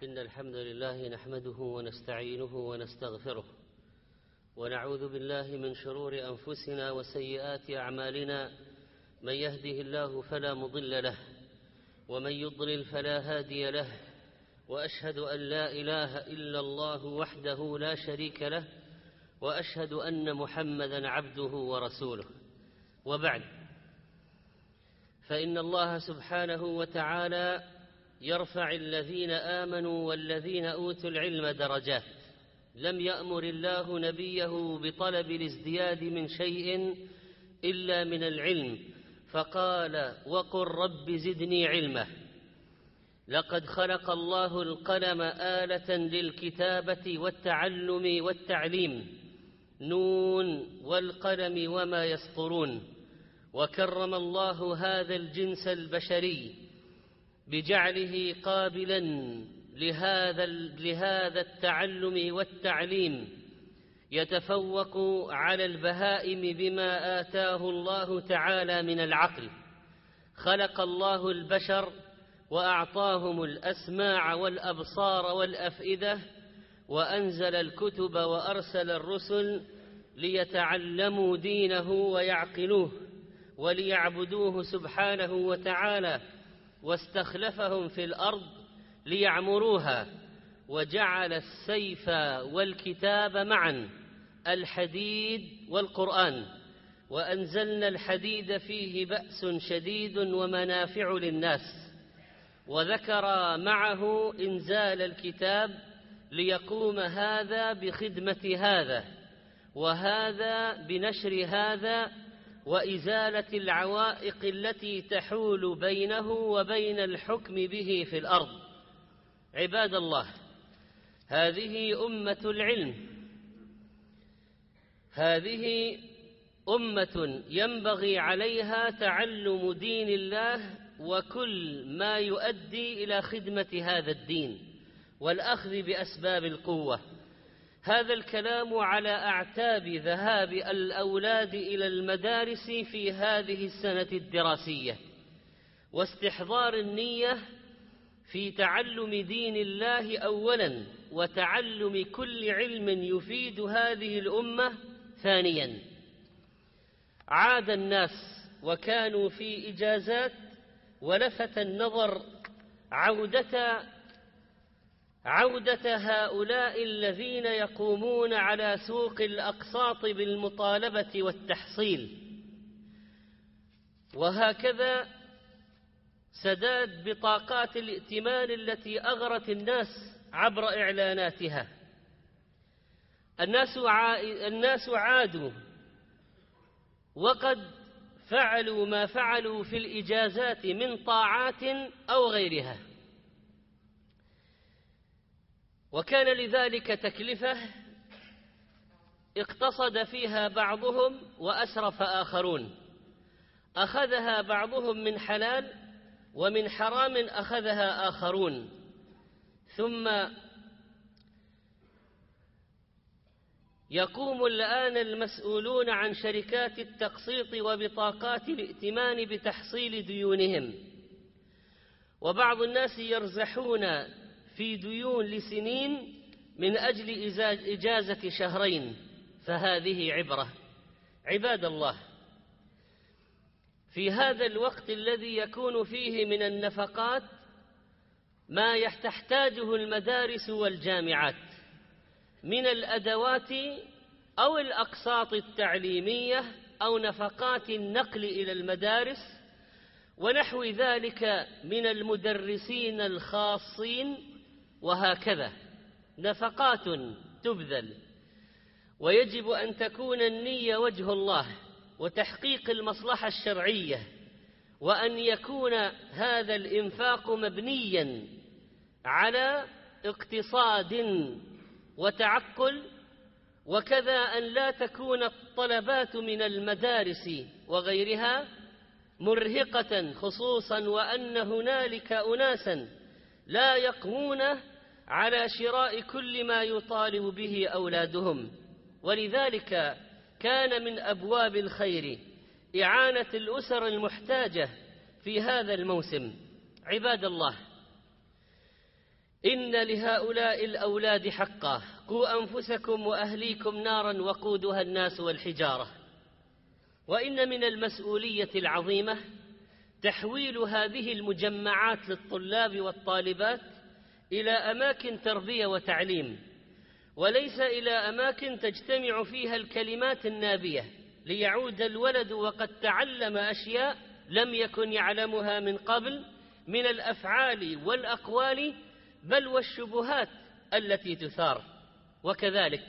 إن الحمد لله نحمده ونستعينه ونستغفره ونعوذ بالله من شرور أنفسنا وسيئات أعمالنا. من يهده الله فلا مضل له ومن يضلل فلا هادي له، وأشهد أن لا إله إلا الله وحده لا شريك له، وأشهد أن محمدا عبده ورسوله. وبعد، فإن الله سبحانه وتعالى يرفع الذين آمنوا والذين أوتوا العلم درجات. لم يأمر الله نبيه بطلب الازدياد من شيء إلا من العلم، فقال: وقل رب زدني علما. لقد خلق الله القلم آلة للكتابة والتعلم والتعليم، نون والقلم وما يسطرون. وكرم الله هذا الجنس البشري بجعله قابلا لهذا التعلم والتعليم، يتفوق على البهائم بما آتاه الله تعالى من العقل. خلق الله البشر وأعطاهم الأسماع والأبصار والأفئدة، وأنزل الكتب وأرسل الرسل ليتعلموا دينه ويعقلوه وليعبدوه سبحانه وتعالى، واستخلفهم في الأرض ليعمروها، وجعل السيف والكتاب معا، الحديد والقرآن. وأنزلنا الحديد فيه بأس شديد ومنافع للناس، وذكر معه إنزال الكتاب ليقوم هذا بخدمة هذا، وهذا بنشر هذا، وإزالة العوائق التي تحول بينه وبين الحكم به في الأرض. عباد الله، هذه أمة العلم، هذه أمة ينبغي عليها تعلم دين الله وكل ما يؤدي إلى خدمة هذا الدين والأخذ بأسباب القوة. هذا الكلام على أعتاب ذهاب الأولاد إلى المدارس في هذه السنة الدراسية، واستحضار النية في تعلم دين الله أولا، وتعلم كل علم يفيد هذه الأمة ثانيا. عاد الناس وكانوا في إجازات، ولفت النظر عودة هؤلاء الذين يقومون على سوق الأقساط بالمطالبة والتحصيل، وهكذا سداد بطاقات الائتمان التي أغرت الناس عبر إعلاناتها. الناس عادوا وقد فعلوا ما فعلوا في الإجازات من طاعات أو غيرها، وكان لذلك تكلفة اقتصد فيها بعضهم وأسرف آخرون. أخذها بعضهم من حلال، ومن حرام أخذها آخرون. ثم يقوم الآن المسؤولون عن شركات التقسيط وبطاقات الائتمان بتحصيل ديونهم، وبعض الناس يرزحون في ديون لسنين من أجل إجازة شهرين، فهذه عبرة. عباد الله، في هذا الوقت الذي يكون فيه من النفقات ما تحتاجه المدارس والجامعات من الأدوات أو الأقساط التعليمية أو نفقات النقل إلى المدارس ونحو ذلك من المدرسين الخاصين، وهكذا نفقات تبذل. ويجب أن تكون النية وجه الله وتحقيق المصلحة الشرعية، وأن يكون هذا الإنفاق مبنيا على اقتصاد وتعقل، وكذا أن لا تكون الطلبات من المدارس وغيرها مرهقة، خصوصا وأن هنالك أناسا لا يقومون على شراء كل ما يطالب به أولادهم. ولذلك كان من أبواب الخير إعانة الأسر المحتاجة في هذا الموسم. عباد الله، إن لهؤلاء الأولاد حقا قوا أنفسكم وأهليكم نارا وقودها الناس والحجارة. وإن من المسؤولية العظيمة تحويل هذه المجمعات للطلاب والطالبات إلى أماكن تربية وتعليم، وليس إلى أماكن تجتمع فيها الكلمات النابية، ليعود الولد وقد تعلم أشياء لم يكن يعلمها من قبل من الأفعال والأقوال بل والشبهات التي تثار. وكذلك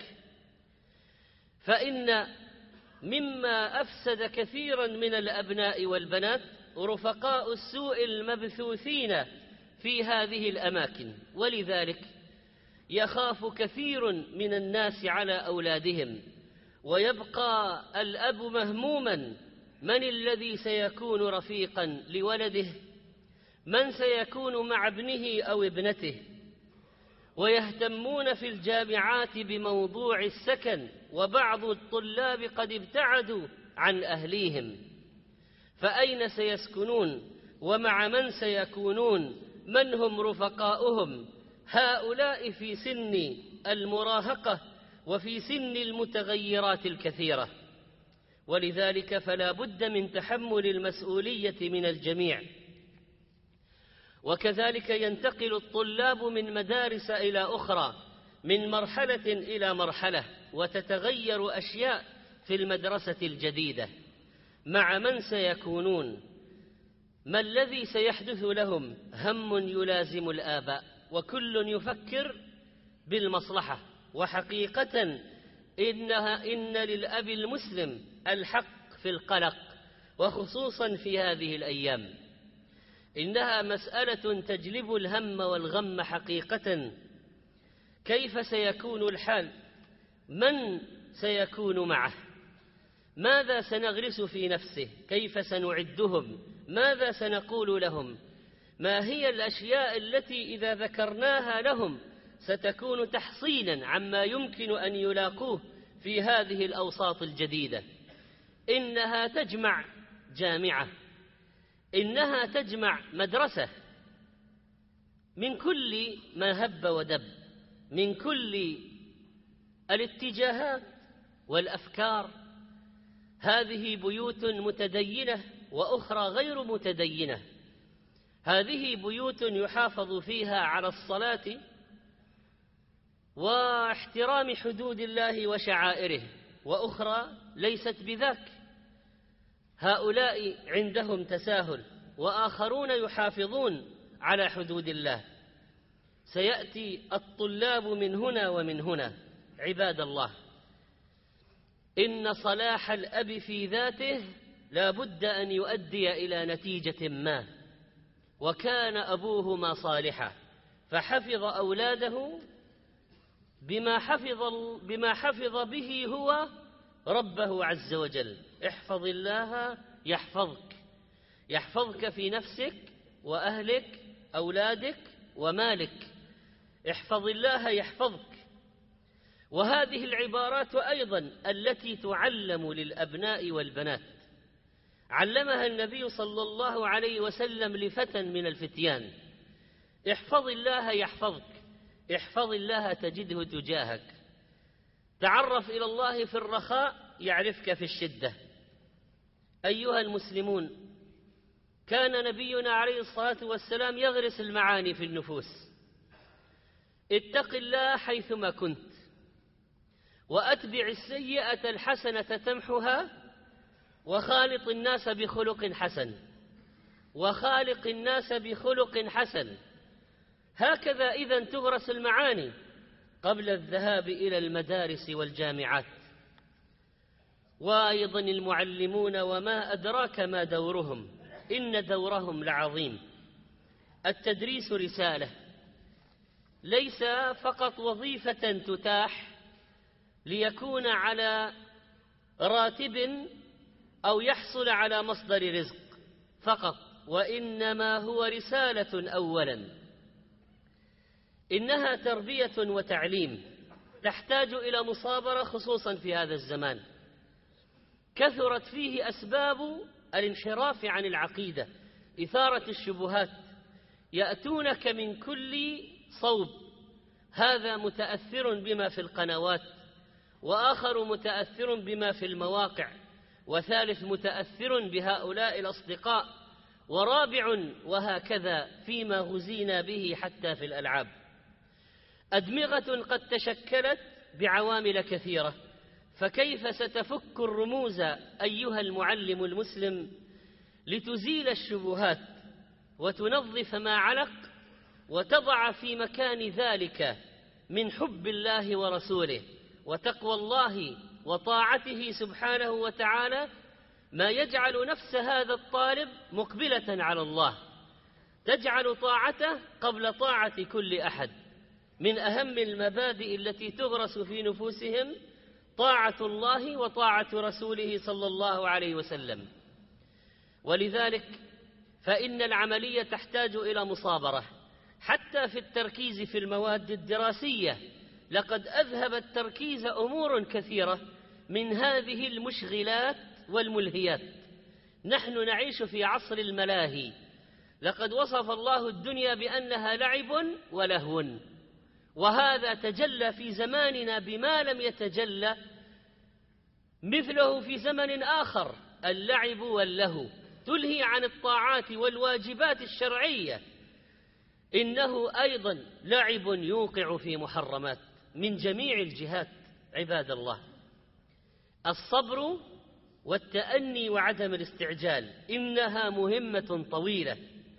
فإن مما أفسد كثيرا من الأبناء والبنات رفقاء السوء المبثوثين في هذه الأماكن، ولذلك يخاف كثير من الناس على أولادهم، ويبقى الأب مهموما من الذي سيكون رفيقا لولده، من سيكون مع ابنه أو ابنته. ويهتمون في الجامعات بموضوع السكن، وبعض الطلاب قد ابتعدوا عن أهليهم، فأين سيسكنون ومع من سيكونون؟ من هم رفقاؤهم؟ هؤلاء في سن المراهقة وفي سن المتغيرات الكثيرة. ولذلك فلا بد من تحمل المسؤولية من الجميع. وكذلك ينتقل الطلاب من مدارس إلى أخرى، من مرحلة إلى مرحلة، وتتغير أشياء في المدرسة الجديدة. مع من سيكونون؟ ما الذي سيحدث لهم؟ هم يلازم الآباء، وكل يفكر بالمصلحة. وحقيقة إن للأب المسلم الحق في القلق، وخصوصا في هذه الأيام. إنها مسألة تجلب الهم والغم حقيقة. كيف سيكون الحال؟ من سيكون معه؟ ماذا سنغرس في نفسه؟ كيف سنعدهم؟ ماذا سنقول لهم؟ ما هي الأشياء التي إذا ذكرناها لهم ستكون تحصينا عما يمكن أن يلاقوه في هذه الأوساط الجديدة؟ إنها تجمع جامعة، إنها تجمع مدرسة، من كل ما هب ودب، من كل الاتجاهات والأفكار. هذه بيوت متدينة وأخرى غير متدينة. هذه بيوت يحافظ فيها على الصلاة واحترام حدود الله وشعائره، وأخرى ليست بذاك. هؤلاء عندهم تساهل، وآخرون يحافظون على حدود الله. سيأتي الطلاب من هنا ومن هنا. عباد الله، إن صلاح الأب في ذاته لا بد أن يؤدي إلى نتيجة ما. وكان أبوهما صالحا فحفظ أولاده بما حفظ به هو ربه عز وجل. احفظ الله يحفظك، يحفظك في نفسك وأهلك أولادك ومالك. احفظ الله يحفظك. وهذه العبارات أيضا التي تعلم للأبناء والبنات علمها النبي صلى الله عليه وسلم لفتى من الفتيان: احفظ الله يحفظك، احفظ الله تجده تجاهك. تعرف إلى الله في الرخاء يعرفك في الشدة. أيها المسلمون، كان نبينا عليه الصلاة والسلام يغرس المعاني في النفوس: اتق الله حيثما كنت، وأتبع السيئة الحسنة تمحها، وخالق الناس بخلق حسن، وخالق الناس بخلق حسن. هكذا إذن تغرس المعاني قبل الذهاب إلى المدارس والجامعات. وأيضا المعلمون، وما أدراك ما دورهم، إن دورهم لعظيم. التدريس رسالة، ليس فقط وظيفة تتاح ليكون على راتب أو يحصل على مصدر رزق فقط، وإنما هو رسالة أولا. إنها تربية وتعليم تحتاج إلى مصابرة، خصوصا في هذا الزمان كثرت فيه أسباب الانحراف عن العقيدة، إثارة الشبهات. يأتونك من كل صوب، هذا متأثر بما في القنوات، وآخر متأثر بما في المواقع، وثالث متأثر بهؤلاء الأصدقاء، ورابع، وهكذا فيما غزينا به حتى في الألعاب. أدمغة قد تشكلت بعوامل كثيرة، فكيف ستفك الرموز أيها المعلم المسلم لتزيل الشبهات وتنظف ما علق وتضع في مكان ذلك من حب الله ورسوله وتقوى الله وطاعته سبحانه وتعالى ما يجعل نفس هذا الطالب مقبلة على الله، تجعل طاعته قبل طاعة كل أحد. من أهم المبادئ التي تغرس في نفوسهم طاعة الله وطاعة رسوله صلى الله عليه وسلم. ولذلك فإن العملية تحتاج إلى مصابرة حتى في التركيز في المواد الدراسية. لقد أذهب التركيز أمور كثيرة من هذه المشغلات والملهيات. نحن نعيش في عصر الملاهي، لقد وصف الله الدنيا بأنها لعب ولهو، وهذا تجلى في زماننا بما لم يتجلى مثله في زمن آخر. اللعب واللهو تلهي عن الطاعات والواجبات الشرعية، إنه أيضا لعب يوقع في محرمات من جميع الجهات. عباد الله، الصبر والتأني وعدم الاستعجال إنها مهمة طويلة.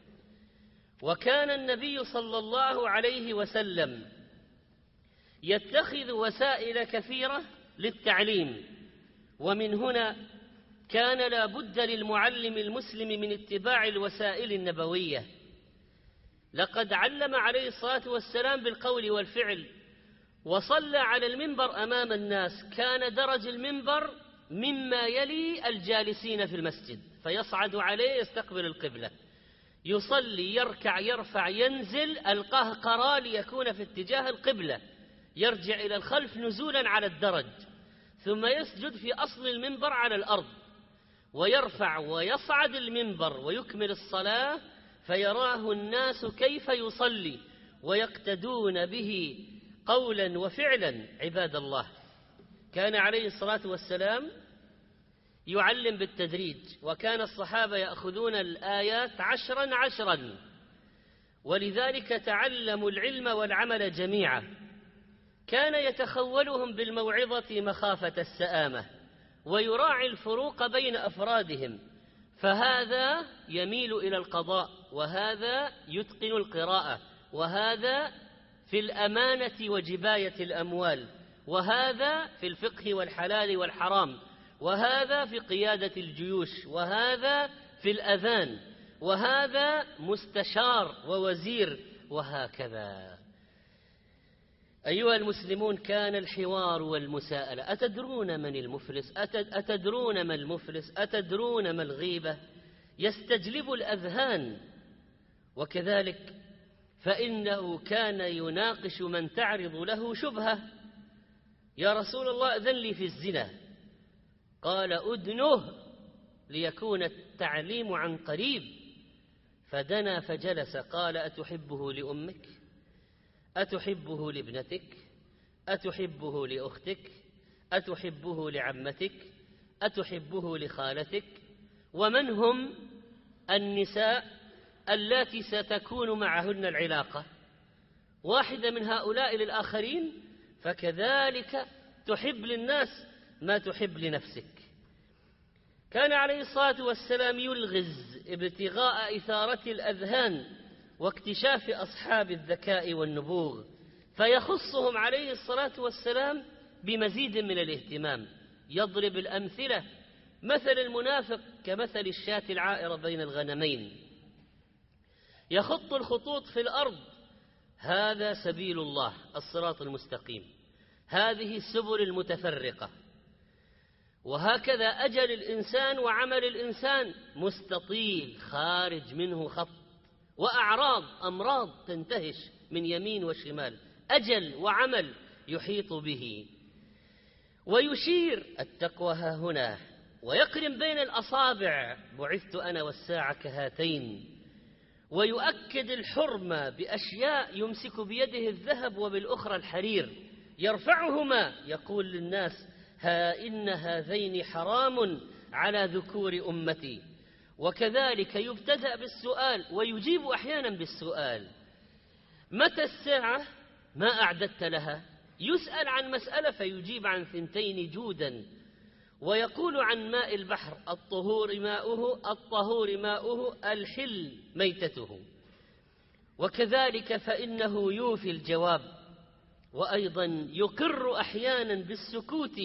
وكان النبي صلى الله عليه وسلم يتخذ وسائل كثيرة للتعليم، ومن هنا كان لا بد للمعلم المسلم من اتباع الوسائل النبوية. لقد علم عليه الصلاة والسلام بالقول والفعل، وصلى على المنبر أمام الناس، كان درج المنبر مما يلي الجالسين في المسجد، فيصعد عليه يستقبل القبلة، يصلي يركع يرفع ينزل القهقرى ليكون في اتجاه القبلة، يرجع إلى الخلف نزولا على الدرج، ثم يسجد في أصل المنبر على الأرض، ويرفع ويصعد المنبر ويكمل الصلاة، فيراه الناس كيف يصلي ويقتدون به قولا وفعلا. عباد الله، كان عليه الصلاة والسلام يعلم بالتدريج، وكان الصحابة يأخذون الآيات 10 ولذلك تعلموا العلم والعمل جميعا. كان يتخولهم بالموعظة مخافة السآمة، ويراعي الفروق بين أفرادهم، فهذا يميل إلى القضاء، وهذا يتقن القراءة، وهذا في الأمانة وجباية الأموال، وهذا في الفقه والحلال والحرام، وهذا في قيادة الجيوش، وهذا في الأذان، وهذا مستشار ووزير، وهكذا. أيها المسلمون، كان الحوار والمساءلة. أتدرون من المفلس؟ أتدرون ما المفلس؟ أتدرون ما الغيبة؟ يستجلب الأذهان. وكذلك فإنه كان يناقش من تعرض له شبهة: يا رسول الله أذن لي في الزنا. قال: أدنه ليكون التعليم عن قريب. فدنا فجلس، قال: أتحبه لأمك؟ أتحبه لابنتك؟ أتحبه لأختك؟ أتحبه لعمتك؟ أتحبه لخالتك؟ ومن هم النساء اللاتي ستكون معهن العلاقة؟ واحدة من هؤلاء للآخرين، فكذلك تحب للناس ما تحب لنفسك. كان عليه الصلاة والسلام يلغز ابتغاء إثارة الأذهان واكتشاف أصحاب الذكاء والنبوغ، فيخصهم عليه الصلاة والسلام بمزيد من الاهتمام. يضرب الأمثلة: مثل المنافق كمثل الشاة العائرة بين الغنمين، يخط الخطوط في الأرض، هذا سبيل الله الصراط المستقيم، هذه السبل المتفرقة. وهكذا أجل الإنسان وعمل الإنسان مستطيل خارج منه خط، وأعراض أمراض تنتهش من يمين وشمال، أجل وعمل يحيط به. ويشير: التقوى ها هنا، ويقرن بين الأصابع: بعثت أنا والساعة كهاتين. ويؤكد الحرمة بأشياء يمسك بيده الذهب وبالأخرى الحرير يرفعهما يقول للناس: ها إن هذين حرام على ذكور أمتي. وكذلك يبتدأ بالسؤال ويجيب أحيانا بالسؤال: متى الساعة؟ ما أعددت لها؟ يسأل عن مسألة فيجيب عن 2 جودا. ويقول عن ماء البحر: الطهور ماؤه الحل ميتته. وكذلك فإنه يوفي الجواب. وأيضا يقر أحيانا بالسكوت،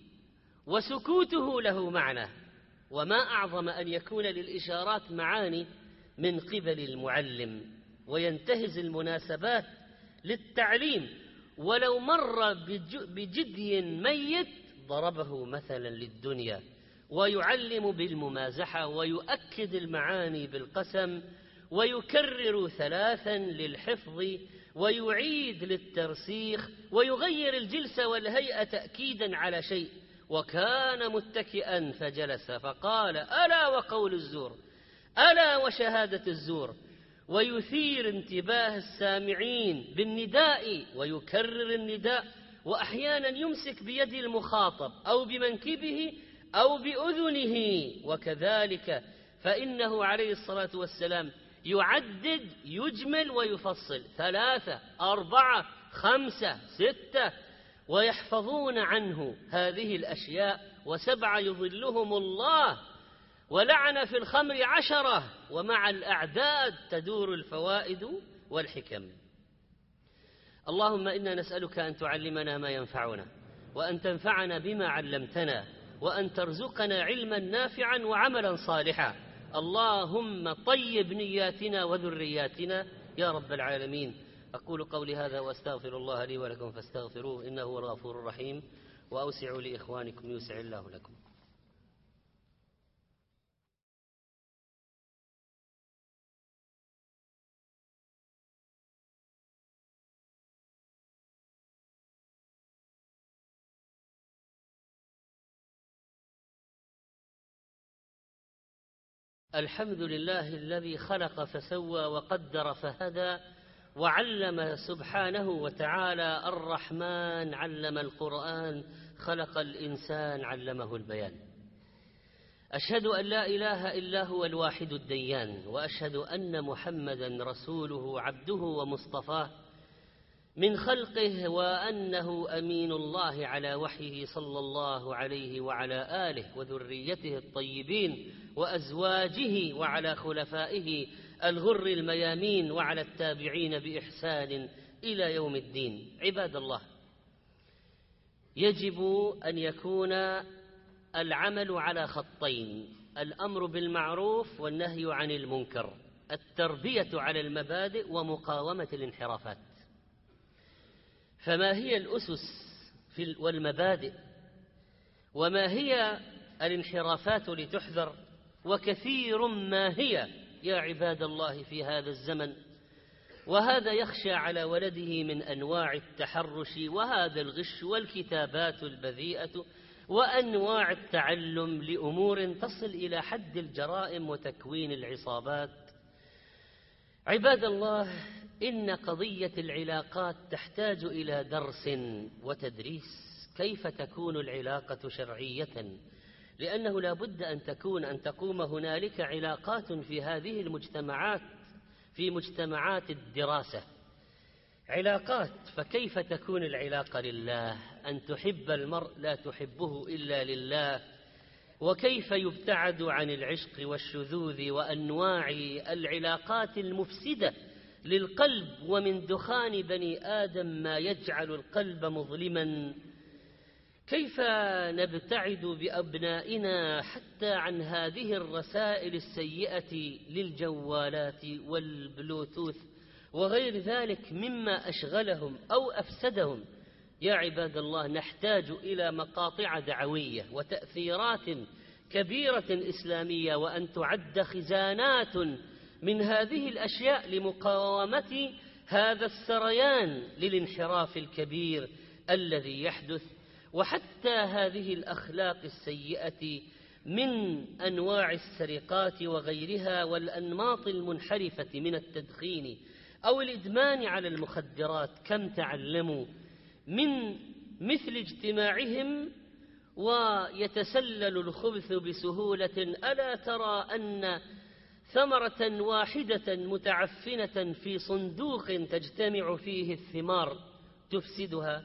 وسكوته له معنى. وما أعظم أن يكون للإشارات معاني من قبل المعلم، وينتهز المناسبات للتعليم. ولو مر بجدي ميت ضربه مثلا للدنيا، ويعلم بالممازحة، ويؤكد المعاني بالقسم، ويكرر 3 للحفظ، ويعيد للترسيخ، ويغير الجلسة والهيئة تأكيدا على شيء. وكان متكئا فجلس فقال: ألا وقول الزور، ألا وشهادة الزور. ويثير انتباه السامعين بالنداء ويكرر النداء. وأحيانا يمسك بيد المخاطب أو بمنكبه أو بأذنه. وكذلك فإنه عليه الصلاة والسلام يعدد، يجمل ويفصل: 3 4 5 6، ويحفظون عنه هذه الأشياء. 7 يظلهم الله، ولعن في الخمر 10، ومع الأعداد تدور الفوائد والحكم. اللهم إنا نسألك أن تعلمنا ما ينفعنا، وأن تنفعنا بما علمتنا، وأن ترزقنا علما نافعا وعملا صالحا. اللهم طيب نياتنا وذرياتنا يا رب العالمين. أقول قولي هذا وأستغفر الله لي ولكم فاستغفروه إنه هو الغفور الرحيم. وأوسعوا لإخوانكم يوسع الله لكم. الحمد لله الذي خلق فسوى وقدر فهدى، وعلم سبحانه وتعالى. الرحمن علم القرآن، خلق الإنسان علمه البيان. أشهد أن لا إله إلا هو الواحد الديان، وأشهد أن محمدا رسوله عبده ومصطفاه من خلقه، وأنه أمين الله على وحيه صلى الله عليه وعلى آله وذريته الطيبين وأزواجه، وعلى خلفائه الغر الميامين، وعلى التابعين بإحسان إلى يوم الدين. عباد الله، يجب أن يكون العمل على خطين: الأمر بالمعروف والنهي عن المنكر، التربية على المبادئ ومقاومة الانحرافات. فما هي الأسس والمبادئ؟ وما هي الانحرافات لتحذر؟ وكثير ما هي يا عباد الله في هذا الزمن. وهذا يخشى على ولده من أنواع التحرش، وهذا الغش، والكتابات البذيئة، وأنواع التعلم لأمور تصل إلى حد الجرائم وتكوين العصابات. عباد الله، إن قضية العلاقات تحتاج إلى درس وتدريس. كيف تكون العلاقة شرعية؟ لأنه لا بد أن تقوم هنالك علاقات في هذه المجتمعات، في مجتمعات الدراسة علاقات. فكيف تكون العلاقة لله؟ أن تحب المرء لا تحبه إلا لله. وكيف يبتعد عن العشق والشذوذ وأنواع العلاقات المفسدة للقلب، ومن دخان بني آدم ما يجعل القلب مظلما. كيف نبتعد بأبنائنا حتى عن هذه الرسائل السيئة للجوالات والبلوتوث وغير ذلك مما أشغلهم أو أفسدهم؟ يا عباد الله، نحتاج إلى مقاطع دعوية وتأثيرات كبيرة إسلامية، وأن تعد خزانات من هذه الأشياء لمقاومة هذا السريان للانحراف الكبير الذي يحدث. وحتى هذه الأخلاق السيئة من أنواع السرقات وغيرها والأنماط المنحرفة من التدخين أو الإدمان على المخدرات، كم تعلموا من مثل اجتماعهم ويتسلل الخبث بسهولة. ألا ترى أن ثمرة واحدة متعفنة في صندوق تجتمع فيه الثمار تفسدها؟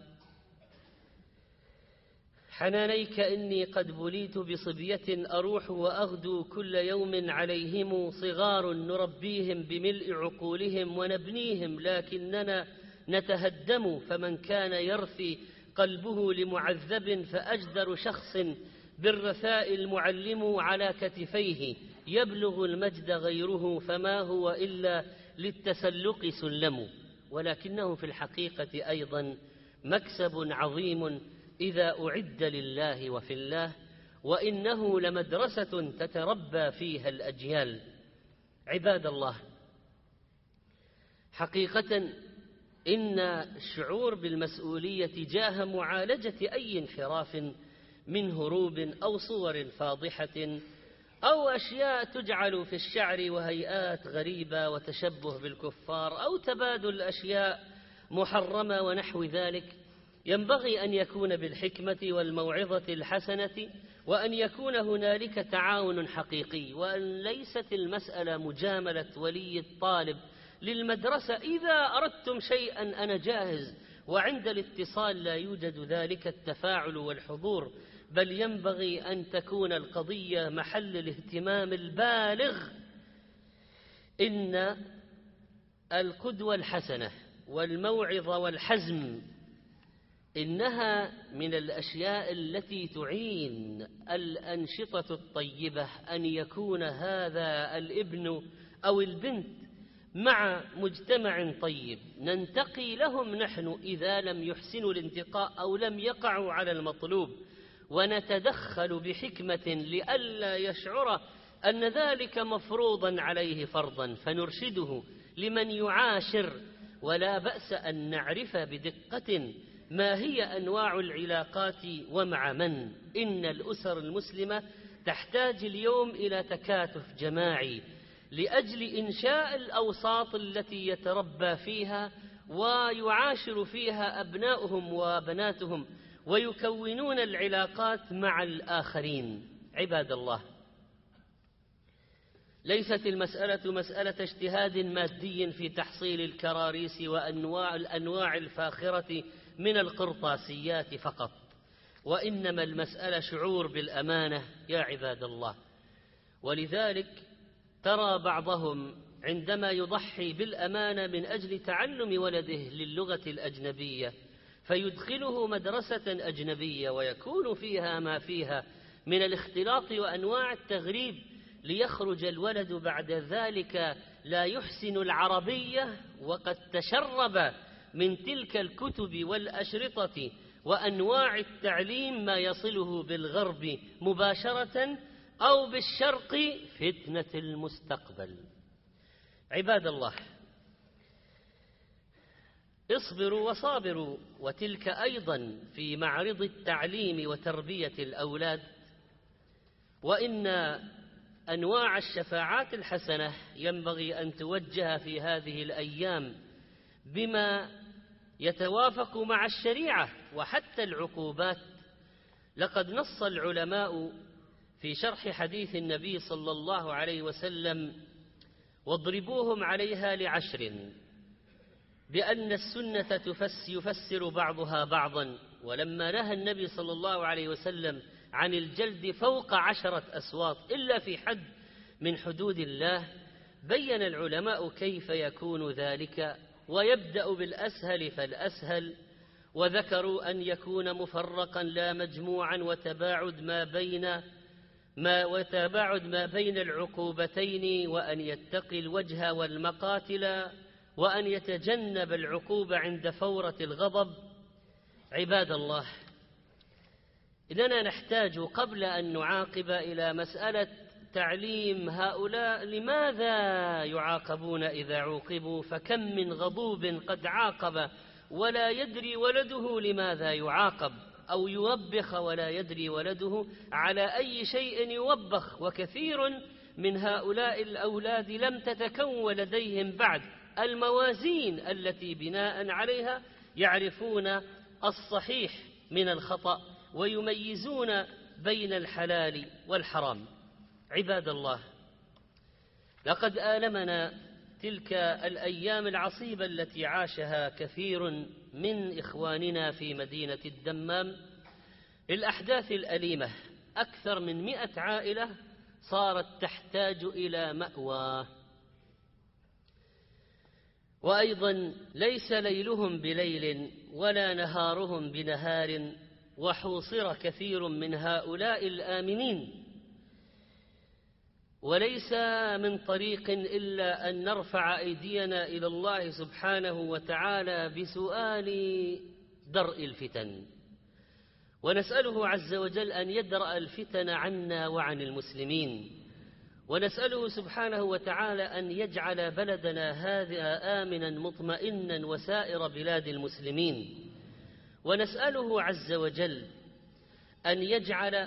حنانيك إني قد بليت بصبية أروح وأغدو كل يوم عليهم صغار نربيهم بملء عقولهم ونبنيهم، لكننا نتهدم. فمن كان يرثي قلبه لمعذب فأجدر شخص بالرثاء المعلم على كتفيه، يبلغ المجد غيره فما هو إلا للتسلق سلم. ولكنه في الحقيقة أيضا مكسب عظيم إذا أعد لله وفي الله، وإنه لمدرسة تتربى فيها الأجيال. عباد الله، حقيقة إن الشعور بالمسؤولية تجاه معالجة أي انحراف من هروب أو صور فاضحة أو أشياء تجعل في الشعر وهيئات غريبة وتشبه بالكفار أو تبادل أشياء محرمة ونحو ذلك، ينبغي أن يكون بالحكمة والموعظة الحسنة، وأن يكون هنالك تعاون حقيقي، وأن ليست المسألة مجاملة ولي الطالب للمدرسة إذا أردتم شيئا أنا جاهز، وعند الاتصال لا يوجد ذلك التفاعل والحضور، بل ينبغي أن تكون القضية محل الاهتمام البالغ. إن القدوة الحسنة والموعظة والحزم إنها من الأشياء التي تعين الأنشطة الطيبة أن يكون هذا الابن أو البنت مع مجتمع طيب ننتقي لهم نحن إذا لم يحسنوا الانتقاء أو لم يقعوا على المطلوب، ونتدخل بحكمة لئلا يشعر أن ذلك مفروضا عليه فرضا، فنرشده لمن يعاشر. ولا بأس أن نعرف بدقة ما هي أنواع العلاقات ومع من. إن الأسر المسلمة تحتاج اليوم إلى تكاتف جماعي لأجل إنشاء الأوساط التي يتربى فيها ويعاشر فيها أبناؤهم وبناتهم ويكونون العلاقات مع الآخرين. عباد الله، ليست المسألة مسألة اجتهاد مادي في تحصيل الكراريس والأنواع الفاخرة من القرطاسيات فقط، وإنما المسألة شعور بالأمانة يا عباد الله. ولذلك ترى بعضهم عندما يضحي بالأمانة من أجل تعلم ولده للغة الأجنبية فيدخله مدرسة أجنبية ويكون فيها ما فيها من الاختلاط وأنواع التغريب، ليخرج الولد بعد ذلك لا يحسن العربية وقد تشرب من تلك الكتب والأشرطة وأنواع التعليم ما يصله بالغرب مباشرة أو بالشرق فتنة المستقبل. عباد الله، اصبروا وصابروا، وتلك أيضا في معرض التعليم وتربية الأولاد. وإن أنواع الشفاعات الحسنة ينبغي أن توجه في هذه الأيام بما يتوافق مع الشريعة وحتى العقوبات. لقد نص العلماء في شرح حديث النبي صلى الله عليه وسلم: واضربوهم عليها ل10، بأن السنة يفسر بعضها بعضا. ولما نهى النبي صلى الله عليه وسلم عن الجلد فوق 10 أصوات إلا في حد من حدود الله، بين العلماء كيف يكون ذلك، ويبدأ بالأسهل فالأسهل، وذكروا أن يكون مفرقا لا مجموعا، وتباعد ما بين العقوبتين، وأن يتقي الوجه والمقاتل، وأن يتجنب العقوبة عند فورة الغضب. عباد الله، إننا نحتاج قبل أن نعاقب إلى مسألة تعليم هؤلاء لماذا يعاقبون إذا عوقبوا، فكم من غضوب قد عاقب ولا يدري ولده لماذا يعاقب، أو يوبخ ولا يدري ولده على أي شيء يوبخ. وكثير من هؤلاء الأولاد لم تتكون لديهم بعد الموازين التي بناء عليها يعرفون الصحيح من الخطأ ويميزون بين الحلال والحرام. عباد الله، لقد آلمنا تلك الأيام العصيبة التي عاشها كثير من إخواننا في مدينة الدمام. الأحداث الأليمة، أكثر من 100 عائلة صارت تحتاج إلى مأوى، وأيضا ليس ليلهم بليل ولا نهارهم بنهار، وحوصر كثير من هؤلاء الآمنين. وليس من طريق إلا أن نرفع أيدينا إلى الله سبحانه وتعالى بسؤال درء الفتن، ونسأله عز وجل أن يدرأ الفتن عنا وعن المسلمين، ونسأله سبحانه وتعالى أن يجعل بلدنا هذا آمنا مطمئنا وسائر بلاد المسلمين، ونسأله عز وجل أن يجعل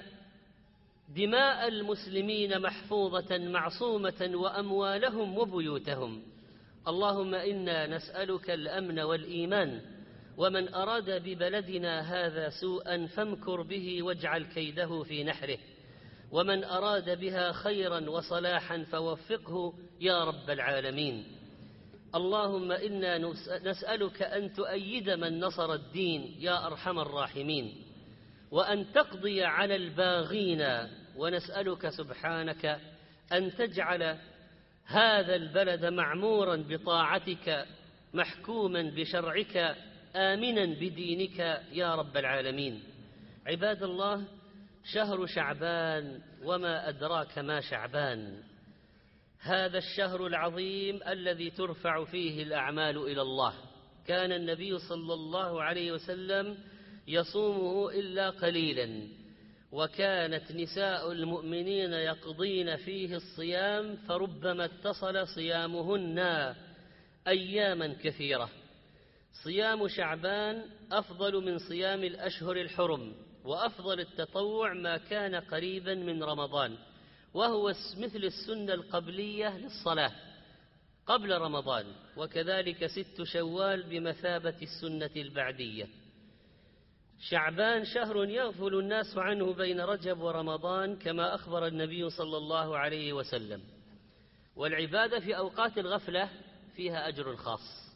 دماء المسلمين محفوظة معصومة وأموالهم وبيوتهم. اللهم إنا نسألك الأمن والإيمان، ومن أراد ببلدنا هذا سوءا فامكر به واجعل كيده في نحره، ومن أراد بها خيرا وصلاحا فوفقه يا رب العالمين. اللهم إنا نسألك أن تؤيد من نصر الدين يا أرحم الراحمين، وأن تقضي على الباغين، ونسألك سبحانك أن تجعل هذا البلد معمورا بطاعتك محكوما بشرعك آمنا بدينك يا رب العالمين. عباد الله، شهر شعبان وما أدراك ما شعبان، هذا الشهر العظيم الذي ترفع فيه الأعمال إلى الله. كان النبي صلى الله عليه وسلم يصومه إلا قليلا، وكانت نساء المؤمنين يقضين فيه الصيام، فربما اتصل صيامهن أياما كثيرة. صيام شعبان أفضل من صيام الأشهر الحرم، وأفضل التطوع ما كان قريبا من رمضان، وهو مثل السنة القبلية للصلاة قبل رمضان، وكذلك 6 شوال بمثابة السنة البعدية. شعبان شهر يغفل الناس عنه بين رجب ورمضان كما أخبر النبي صلى الله عليه وسلم، والعبادة في أوقات الغفلة فيها أجر خاص،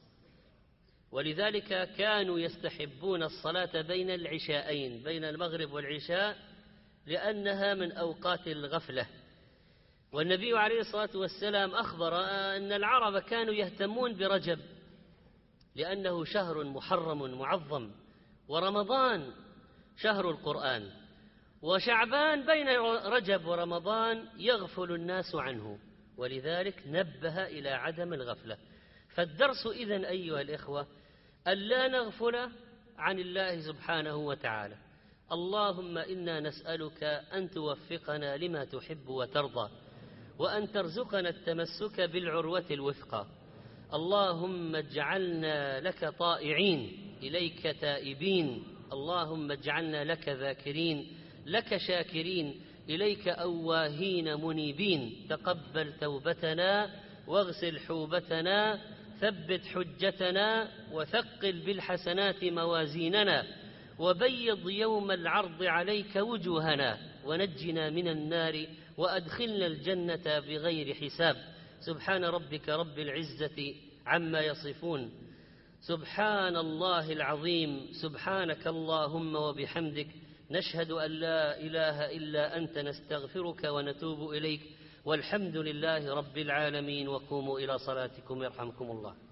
ولذلك كانوا يستحبون الصلاة بين العشاءين، بين المغرب والعشاء، لأنها من أوقات الغفلة. والنبي عليه الصلاة والسلام أخبر أن العرب كانوا يهتمون برجب لأنه شهر محرم معظم، ورمضان شهر القرآن، وشعبان بين رجب ورمضان يغفل الناس عنه، ولذلك نبه إلى عدم الغفلة. فالدرس إذن أيها الإخوة ألا نغفل عن الله سبحانه وتعالى. اللهم إنا نسألك أن توفقنا لما تحب وترضى، وأن ترزقنا التمسك بالعروة الوثقى. اللهم اجعلنا لك طائعين، إليك تائبين. اللهم اجعلنا لك ذاكرين، لك شاكرين، إليك أواهين منيبين. تقبل توبتنا واغسل حوبتنا، ثبت حجتنا، وثقل بالحسنات موازيننا، وبيض يوم العرض عليك وجوهنا، ونجنا من النار، وأدخلنا الجنة بغير حساب. سبحان ربك رب العزة عما يصفون، سبحان الله العظيم، سبحانك اللهم وبحمدك، نشهد أن لا إله إلا أنت، نستغفرك ونتوب إليك، والحمد لله رب العالمين. وقوموا إلى صلاتكم يرحمكم الله.